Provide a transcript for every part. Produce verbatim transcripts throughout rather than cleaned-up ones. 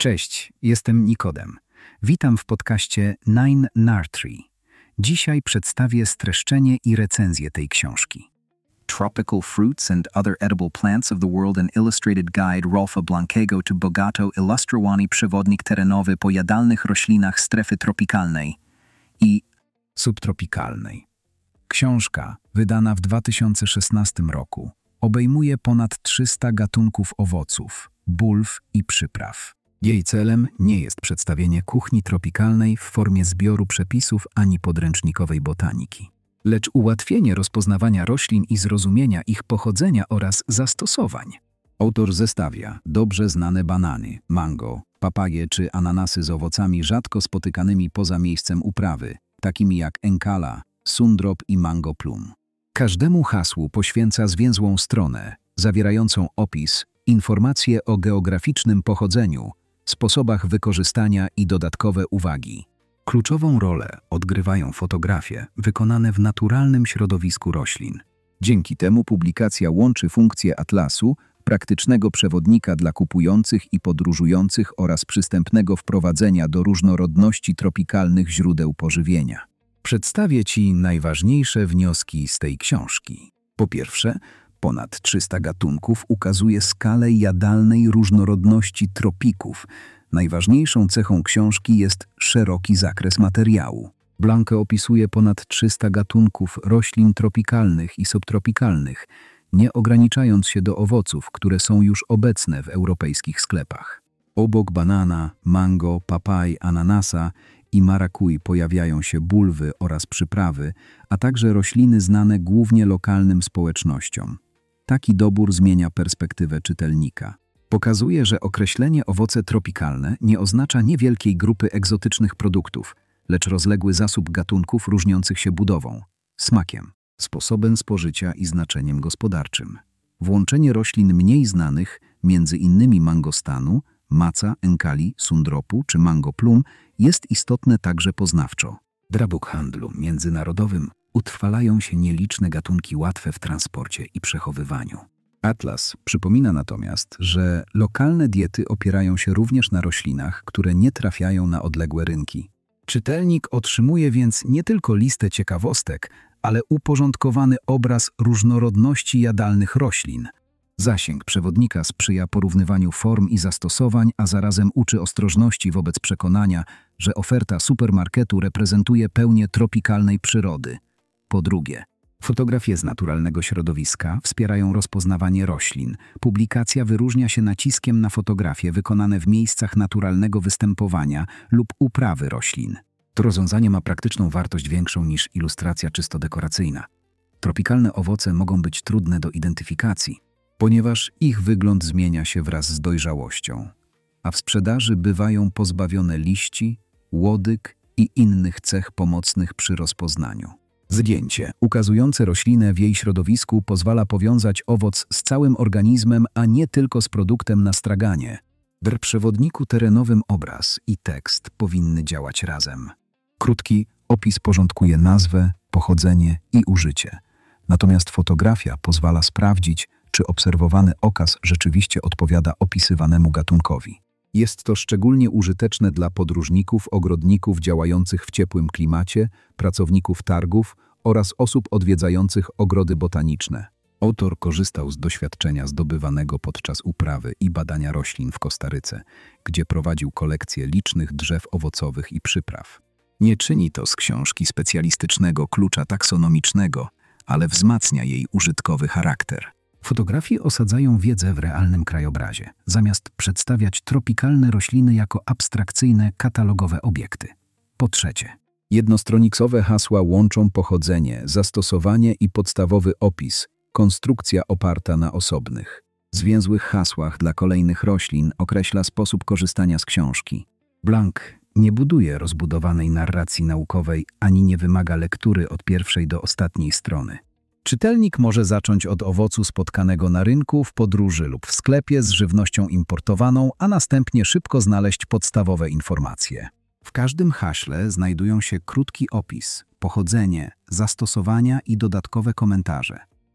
Cześć, jestem Nikodem. Witam w podcaście Nine Nursery. Dzisiaj przedstawię streszczenie i recenzję tej książki. Tropical Fruits and Other Edible Plants of the World, an Illustrated Guide Rolfa Blankiego to Bogato Ilustrowany Przewodnik terenowy po jadalnych roślinach strefy tropikalnej i subtropikalnej. Książka, wydana w dwa tysiące szesnastym roku, obejmuje ponad trzysta gatunków owoców, bulw i przypraw. Jej celem nie jest przedstawienie kuchni tropikalnej w formie zbioru przepisów ani podręcznikowej botaniki, lecz ułatwienie rozpoznawania roślin i zrozumienia ich pochodzenia oraz zastosowań. Autor zestawia dobrze znane banany, mango, papaje czy ananasy z owocami rzadko spotykanymi poza miejscem uprawy, takimi jak enkala, sundrop i mango plum. Każdemu hasłu poświęca zwięzłą stronę, zawierającą opis, informacje o geograficznym pochodzeniu, sposobach wykorzystania i dodatkowe uwagi. Kluczową rolę odgrywają fotografie wykonane w naturalnym środowisku roślin. Dzięki temu publikacja łączy funkcję atlasu, praktycznego przewodnika dla kupujących i podróżujących oraz przystępnego wprowadzenia do różnorodności tropikalnych źródeł pożywienia. Przedstawię Ci najważniejsze wnioski z tej książki. Po pierwsze, ponad trzysta gatunków ukazuje skalę jadalnej różnorodności tropików. Najważniejszą cechą książki jest szeroki zakres materiału. Blanke opisuje ponad trzysta gatunków roślin tropikalnych i subtropikalnych, nie ograniczając się do owoców, które są już obecne w europejskich sklepach. Obok banana, mango, papaj, ananasa i marakuj pojawiają się bulwy oraz przyprawy, a także rośliny znane głównie lokalnym społecznościom. Taki dobór zmienia perspektywę czytelnika. Pokazuje, że określenie owoce tropikalne nie oznacza niewielkiej grupy egzotycznych produktów, lecz rozległy zasób gatunków różniących się budową, smakiem, sposobem spożycia i znaczeniem gospodarczym. Włączenie roślin mniej znanych, między innymi mangostanu, maca, enkali, sundropu czy mango plum, jest istotne także poznawczo. W drabuk handlu międzynarodowym utrwalają się nieliczne gatunki łatwe w transporcie i przechowywaniu. Atlas przypomina natomiast, że lokalne diety opierają się również na roślinach, które nie trafiają na odległe rynki. Czytelnik otrzymuje więc nie tylko listę ciekawostek, ale uporządkowany obraz różnorodności jadalnych roślin. Zasięg przewodnika sprzyja porównywaniu form i zastosowań, a zarazem uczy ostrożności wobec przekonania, że oferta supermarketu reprezentuje pełnię tropikalnej przyrody. Po drugie, fotografie z naturalnego środowiska wspierają rozpoznawanie roślin. Publikacja wyróżnia się naciskiem na fotografie wykonane w miejscach naturalnego występowania lub uprawy roślin. To rozwiązanie ma praktyczną wartość większą niż ilustracja czysto dekoracyjna. Tropikalne owoce mogą być trudne do identyfikacji, ponieważ ich wygląd zmienia się wraz z dojrzałością, a w sprzedaży bywają pozbawione liści, łodyg i innych cech pomocnych przy rozpoznaniu. Zdjęcie ukazujące roślinę w jej środowisku pozwala powiązać owoc z całym organizmem, a nie tylko z produktem na straganie. W przewodniku terenowym obraz i tekst powinny działać razem. Krótki opis porządkuje nazwę, pochodzenie i użycie. Natomiast fotografia pozwala sprawdzić, czy obserwowany okaz rzeczywiście odpowiada opisywanemu gatunkowi. Jest to szczególnie użyteczne dla podróżników, ogrodników działających w ciepłym klimacie, pracowników targów oraz osób odwiedzających ogrody botaniczne. Autor korzystał z doświadczenia zdobywanego podczas uprawy i badania roślin w Kostaryce, gdzie prowadził kolekcję licznych drzew owocowych i przypraw. Nie czyni to z książki specjalistycznego klucza taksonomicznego, ale wzmacnia jej użytkowy charakter. Fotografie osadzają wiedzę w realnym krajobrazie, zamiast przedstawiać tropikalne rośliny jako abstrakcyjne, katalogowe obiekty. Po trzecie, jednostronikowe hasła łączą pochodzenie, zastosowanie i podstawowy opis, konstrukcja oparta na osobnych, zwięzłych hasłach dla kolejnych roślin określa sposób korzystania z książki. Blank nie buduje rozbudowanej narracji naukowej ani nie wymaga lektury od pierwszej do ostatniej strony. Czytelnik może zacząć od owocu spotkanego na rynku, w podróży lub w sklepie z żywnością importowaną, a następnie szybko znaleźć podstawowe informacje. W każdym haśle znajdują się krótki opis, pochodzenie, zastosowania i dodatkowe komentarze.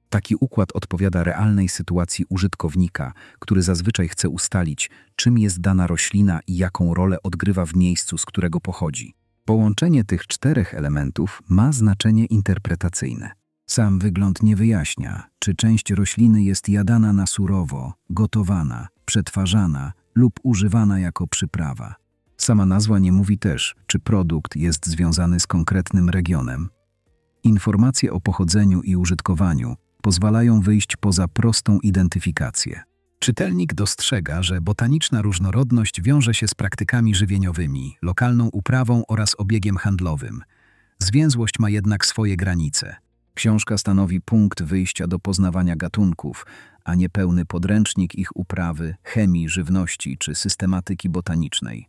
Taki układ odpowiada realnej sytuacji użytkownika, który zazwyczaj chce ustalić, czym jest dana roślina i jaką rolę odgrywa w miejscu, z którego pochodzi. Połączenie tych czterech elementów ma znaczenie interpretacyjne. Sam wygląd nie wyjaśnia, czy część rośliny jest jadana na surowo, gotowana, przetwarzana lub używana jako przyprawa. Sama nazwa nie mówi też, czy produkt jest związany z konkretnym regionem. Informacje o pochodzeniu i użytkowaniu pozwalają wyjść poza prostą identyfikację. Czytelnik dostrzega, że botaniczna różnorodność wiąże się z praktykami żywieniowymi, lokalną uprawą oraz obiegiem handlowym. Zwięzłość ma jednak swoje granice. Książka stanowi punkt wyjścia do poznawania gatunków, a nie pełny podręcznik ich uprawy, chemii, żywności czy systematyki botanicznej.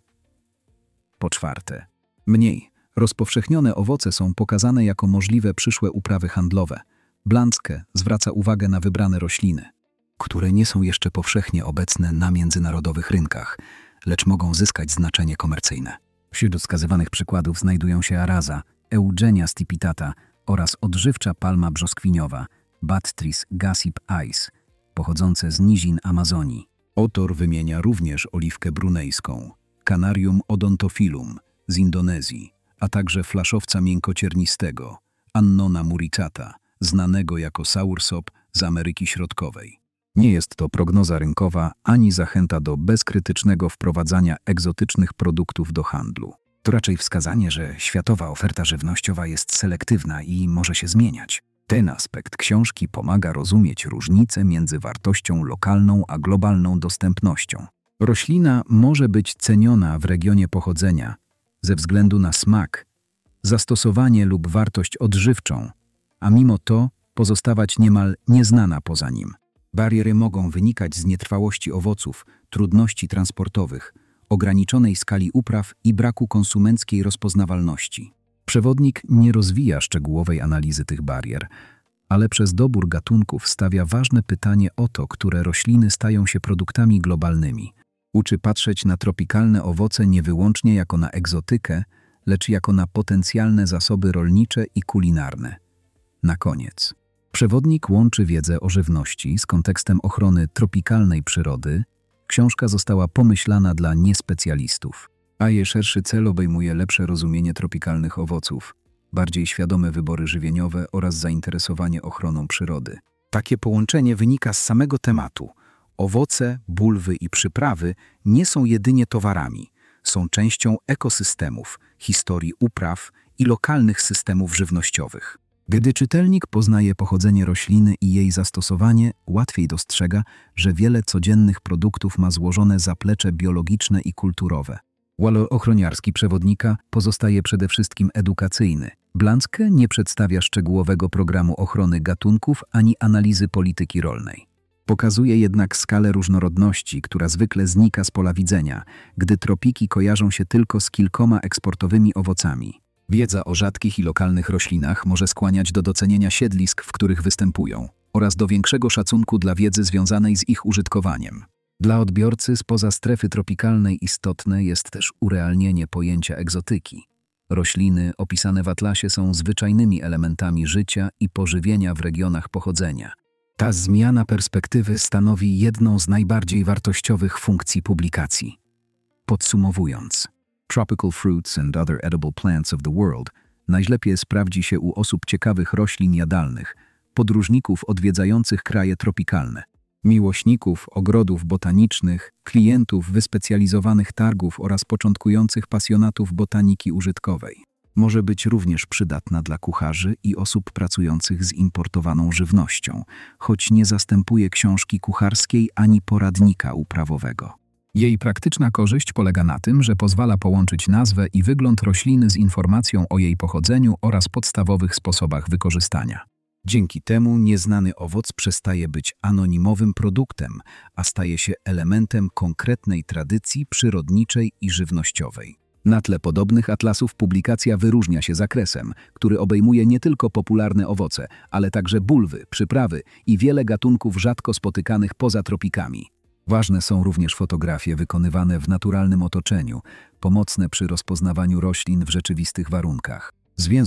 Po czwarte, mniej rozpowszechnione owoce są pokazane jako możliwe przyszłe uprawy handlowe. Blancke zwraca uwagę na wybrane rośliny, które nie są jeszcze powszechnie obecne na międzynarodowych rynkach, lecz mogą zyskać znaczenie komercyjne. Wśród wskazywanych przykładów znajdują się araza, Eugenia stipitata oraz odżywcza palma brzoskwiniowa, Bactris gassip ice, pochodzące z nizin Amazonii. Autor wymienia również oliwkę brunejską, Canarium odontophyllum z Indonezji, a także flaszowca miękkociernistego, Annona muricata, znanego jako soursop z Ameryki Środkowej. Nie jest to prognoza rynkowa ani zachęta do bezkrytycznego wprowadzania egzotycznych produktów do handlu. To raczej wskazanie, że światowa oferta żywnościowa jest selektywna i może się zmieniać. Ten aspekt książki pomaga rozumieć różnicę między wartością lokalną a globalną dostępnością. Roślina może być ceniona w regionie pochodzenia ze względu na smak, zastosowanie lub wartość odżywczą, a mimo to pozostawać niemal nieznana poza nim. Bariery mogą wynikać z nietrwałości owoców, trudności transportowych, ograniczonej skali upraw i braku konsumenckiej rozpoznawalności. Przewodnik nie rozwija szczegółowej analizy tych barier, ale przez dobór gatunków stawia ważne pytanie o to, które rośliny stają się produktami globalnymi. Uczy patrzeć na tropikalne owoce nie wyłącznie jako na egzotykę, lecz jako na potencjalne zasoby rolnicze i kulinarne. Na koniec. Przewodnik łączy wiedzę o żywności z kontekstem ochrony tropikalnej przyrody. Książka została pomyślana dla niespecjalistów, a jej szerszy cel obejmuje lepsze rozumienie tropikalnych owoców, bardziej świadome wybory żywieniowe oraz zainteresowanie ochroną przyrody. Takie połączenie wynika z samego tematu. Owoce, bulwy i przyprawy nie są jedynie towarami, są częścią ekosystemów, historii upraw i lokalnych systemów żywnościowych. Gdy czytelnik poznaje pochodzenie rośliny i jej zastosowanie, łatwiej dostrzega, że wiele codziennych produktów ma złożone zaplecze biologiczne i kulturowe. Walor ochroniarski przewodnika pozostaje przede wszystkim edukacyjny. Blancke nie przedstawia szczegółowego programu ochrony gatunków ani analizy polityki rolnej. Pokazuje jednak skalę różnorodności, która zwykle znika z pola widzenia, gdy tropiki kojarzą się tylko z kilkoma eksportowymi owocami. Wiedza o rzadkich i lokalnych roślinach może skłaniać do docenienia siedlisk, w których występują, oraz do większego szacunku dla wiedzy związanej z ich użytkowaniem. Dla odbiorcy spoza strefy tropikalnej istotne jest też urealnienie pojęcia egzotyki. Rośliny opisane w atlasie są zwyczajnymi elementami życia i pożywienia w regionach pochodzenia. Ta zmiana perspektywy stanowi jedną z najbardziej wartościowych funkcji publikacji. Podsumowując, Tropical Fruits and Other Edible Plants of the World najlepiej sprawdzi się u osób ciekawych roślin jadalnych, podróżników odwiedzających kraje tropikalne, miłośników ogrodów botanicznych, klientów wyspecjalizowanych targów oraz początkujących pasjonatów botaniki użytkowej. Może być również przydatna dla kucharzy i osób pracujących z importowaną żywnością, choć nie zastępuje książki kucharskiej ani poradnika uprawowego. Jej praktyczna korzyść polega na tym, że pozwala połączyć nazwę i wygląd rośliny z informacją o jej pochodzeniu oraz podstawowych sposobach wykorzystania. Dzięki temu nieznany owoc przestaje być anonimowym produktem, a staje się elementem konkretnej tradycji przyrodniczej i żywnościowej. Na tle podobnych atlasów publikacja wyróżnia się zakresem, który obejmuje nie tylko popularne owoce, ale także bulwy, przyprawy i wiele gatunków rzadko spotykanych poza tropikami. Ważne są również fotografie wykonywane w naturalnym otoczeniu, pomocne przy rozpoznawaniu roślin w rzeczywistych warunkach. Zwięzły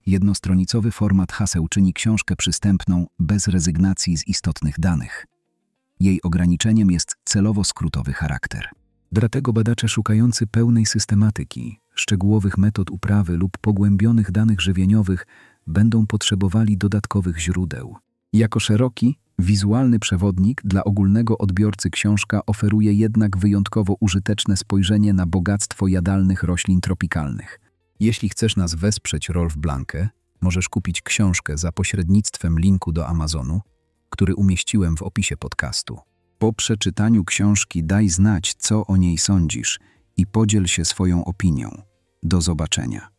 Jednostronicowy format haseł czyni książkę przystępną bez rezygnacji z istotnych danych. Jej ograniczeniem jest celowo skrótowy charakter. Dlatego badacze szukający pełnej systematyki, szczegółowych metod uprawy lub pogłębionych danych żywieniowych będą potrzebowali dodatkowych źródeł. Jako szeroki, wizualny przewodnik dla ogólnego odbiorcy książka oferuje jednak wyjątkowo użyteczne spojrzenie na bogactwo jadalnych roślin tropikalnych. Jeśli chcesz nas wesprzeć Rolf Blanke, możesz kupić książkę za pośrednictwem linku do Amazonu, który umieściłem w opisie podcastu. Po przeczytaniu książki daj znać, co o niej sądzisz i podziel się swoją opinią. Do zobaczenia.